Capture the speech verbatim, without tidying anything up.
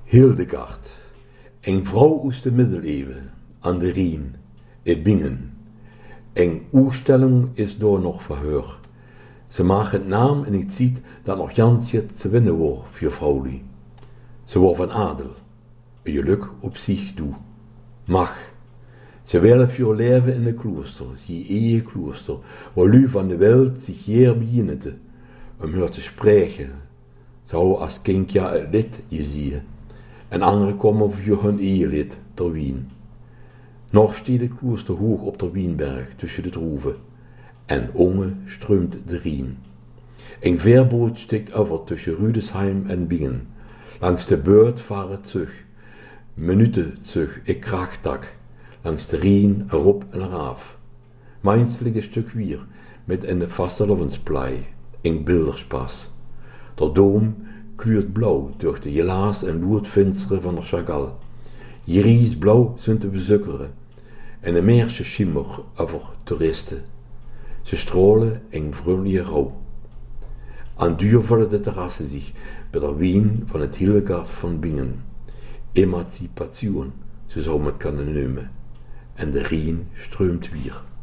Hildegard, een vrouw uit de middeleeuwen, aan de Rijn, in Bingen. Een oerstelling is door nog verhoor. Ze maakt het naam en ik ziet dat nog jansje te winnen wordt voor vrouwlie. Ze wordt van adel, een geluk op zich doe. Mag, ze willen voor leven in de klooster, zie eigen klooster, waar lu van de wereld zich hier beginnete, om haar te spreken. Zou als kindje het lied je zien, en anderen komen voor hun eigen lied ter wien. Nog steekt het klooster hoog op de Wienberg tussen de droeven, en onge stroomt de Rijn. Een veerboot stikt over tussen Rüdesheim en Bingen. Langs de beurt varen terug, minuten terug, ik krachttak, langs de Rijn erop en eraf. Mijns ligt een stuk wier, met in de vastelovensplei, een bilderspas. De doom kleurt blauw door de jelaas en loerdfinstere van de Chagall. Jiries blauw zijn te bezukkeren, en een meersje schimmer over toeristen. Ze strolen in vrolijke rouw. Aan duur vullen de terrassen zich bij de wien van het Hildegard van Bingen. Emancipation, zo zou men het kunnen noemen. En de Rijn stroomt weer.